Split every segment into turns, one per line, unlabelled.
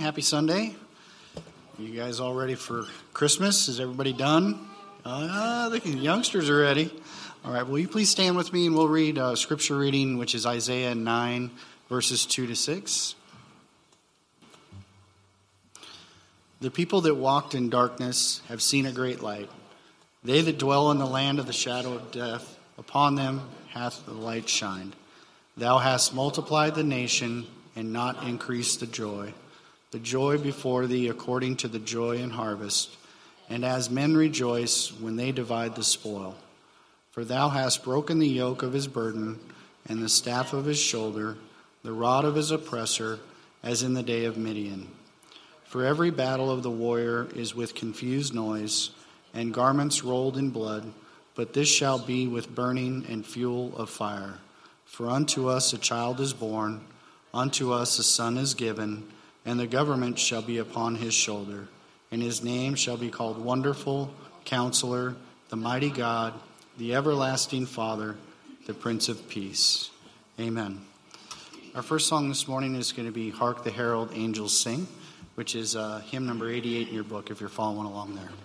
Happy Sunday. You guys all ready for Christmas? Is everybody done? The youngsters are ready. All right, will you please stand with me and we'll read scripture reading, which is Isaiah 9, verses 2 to 6. The people that walked in darkness have seen a great light. They that dwell in the land of the shadow of death, upon them hath the light shined. Thou hast multiplied the nation and not increased the joy before thee according to the joy in harvest, and as men rejoice when they divide the spoil. For thou hast broken the yoke of his burden, and the staff of his shoulder, the rod of his oppressor, as in the day of Midian. For every battle of the warrior is with confused noise, and garments rolled in blood, but this shall be with burning and fuel of fire. For unto us a child is born, unto us a son is given, and the government shall be upon his shoulder, and his name shall be called Wonderful, Counselor, the Mighty God, the Everlasting Father, the Prince of Peace. Amen. Our first song this morning is going to be Hark the Herald Angels Sing, which is hymn number 88 in your book if you're following along there.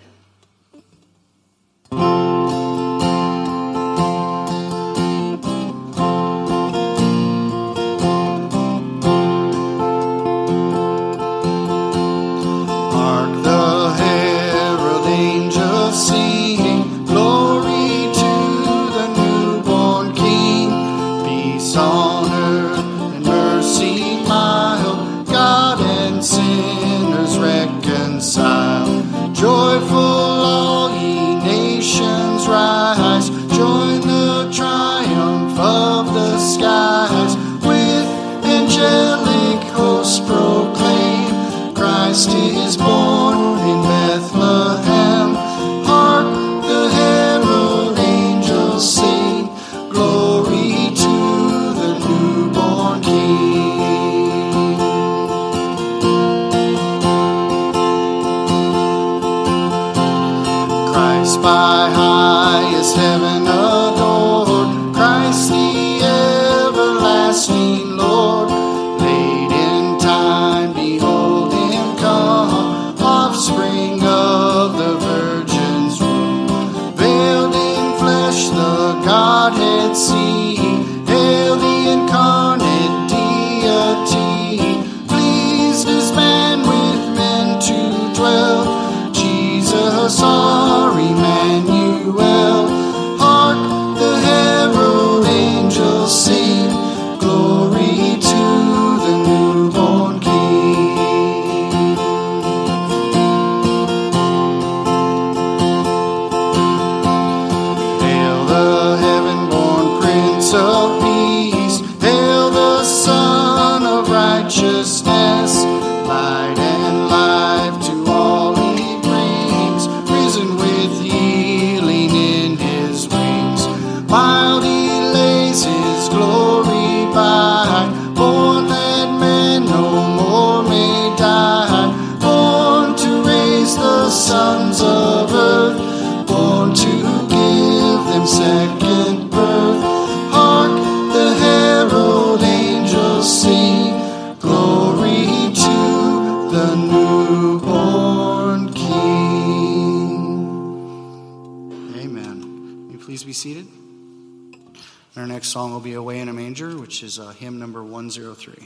Song will be Away in a Manger, which is hymn number 103.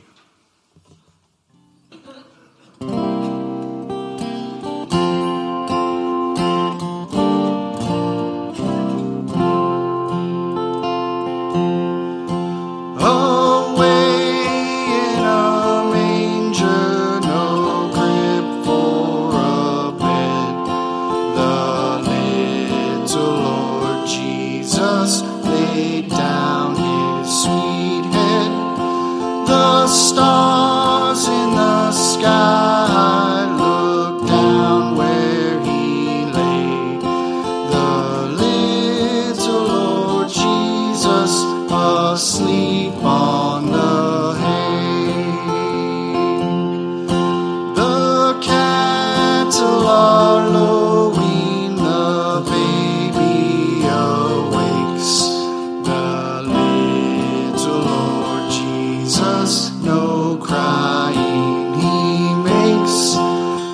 Sweet head, the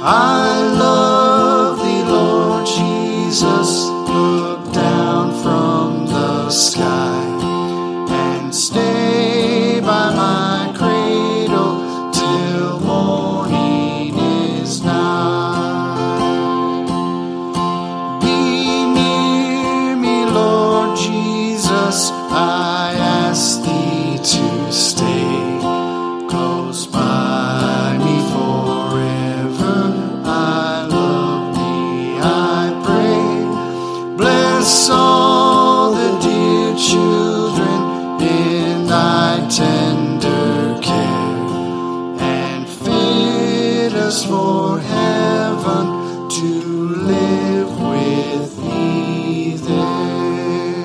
I love thee, Lord Jesus. Look down from the sky and stay by my cradle till morning is nigh. Be near me, Lord Jesus. I ask thee to stay close by me forever. I love thee, I pray. Bless all the dear children in thy tender care, and fit us for heaven to live with thee there.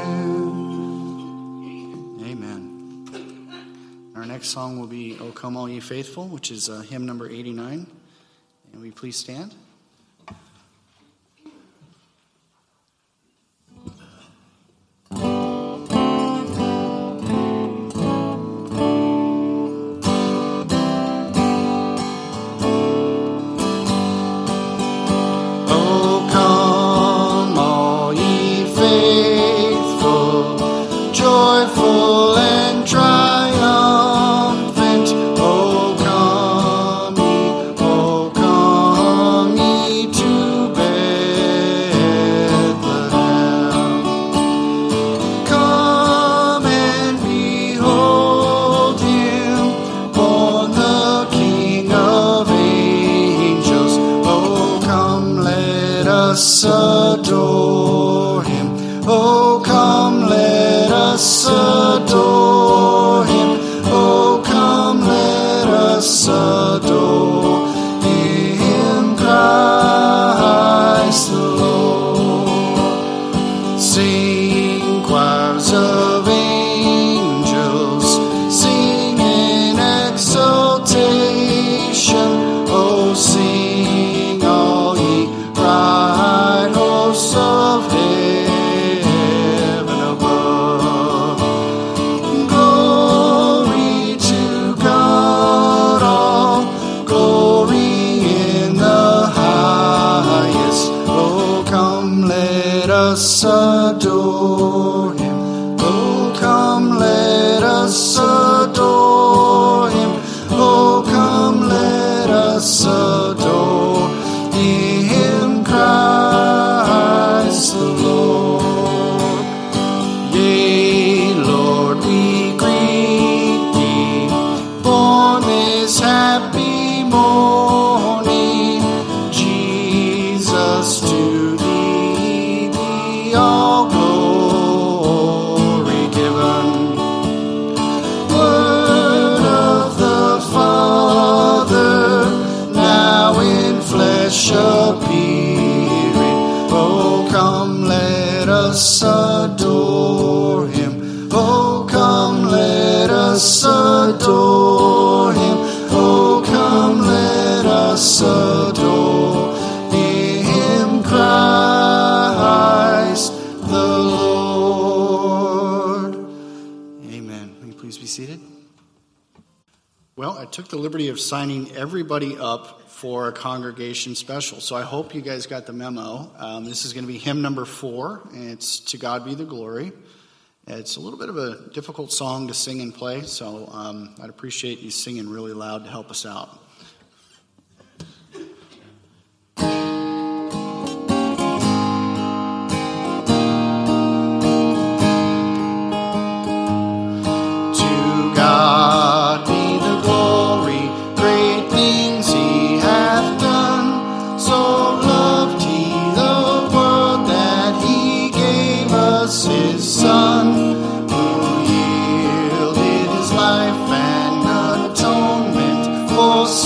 Amen. Our next song will be O Come All Ye Faithful, which is hymn number 89. And will you please stand? O come all ye faithful, joyful and triumphant. O come ye to Bethlehem. Come and behold him, born the King of angels. O come, let us adore him. O come, let us adore him. O come, let us adore him, Christ the Lord. Sing, choirs of angels, sing in exultation. Oh, sing all ye bright hosts of heaven above. Glory to God, all glory in the highest. Oh, come, let us adore him. Oh, come, let us adore him. Oh, come, let us adore him, Christ the Lord. Yea, Lord, we greet thee, born this happy morning. Jesus, to thee be all glory given. Word of the Father, now in flesh appearing. Oh, come, let us adore him. Oh, come, let us adore him. Oh, come, let us adore him, Christ the Lord. Amen. Will you please be seated? Well, I took the liberty of signing everybody up for a congregation special, so I hope you guys got the memo. This is going to be hymn number 4, and it's To God Be the Glory. It's a little bit of a difficult song to sing and play, so I'd appreciate you singing really loud to help us out. To God be the glory, great things he hath done. So loved he the world that he gave us his Son, who yielded his life an atonement for sin.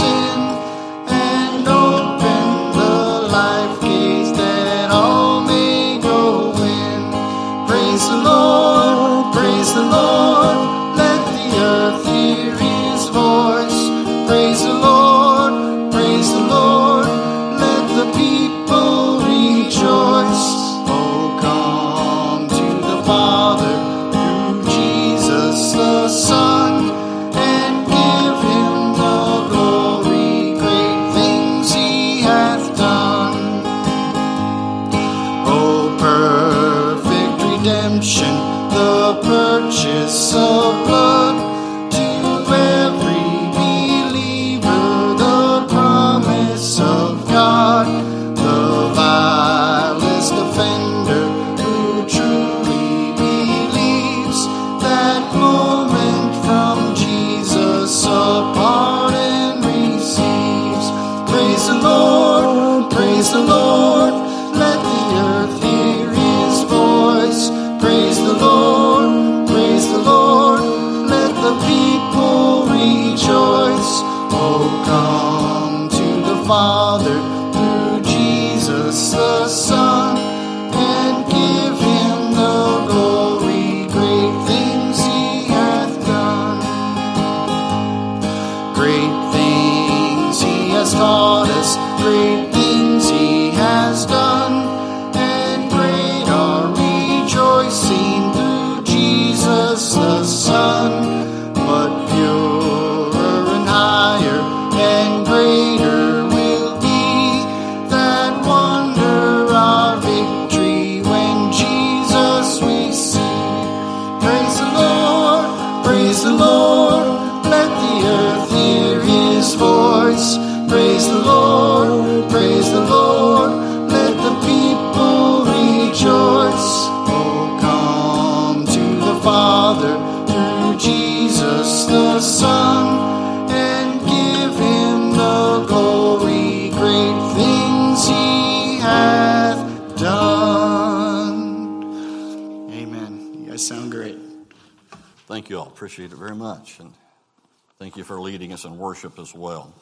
Praise the Lord, praise the Lord. Let the earth hear his voice. Praise the Lord, praise the Lord. Let the people rejoice. Oh, come to the Father through Jesus the Son, and give him the glory. Great things he hath done. Great things he has taught us. Great things he has done. And great our rejoicing through Jesus the Son. But purer and higher and greater will be that wonder our victory when Jesus we see. Praise the Lord, praise the Lord. Let the earth hear his voice. Praise the Lord, praise the Lord. Let the people rejoice. Oh, come to the Father through Jesus the Son, and give him the glory. Great things he hath done. Amen. You guys sound great.
Thank you all. Appreciate it very much. And thank you for leading us in worship as well.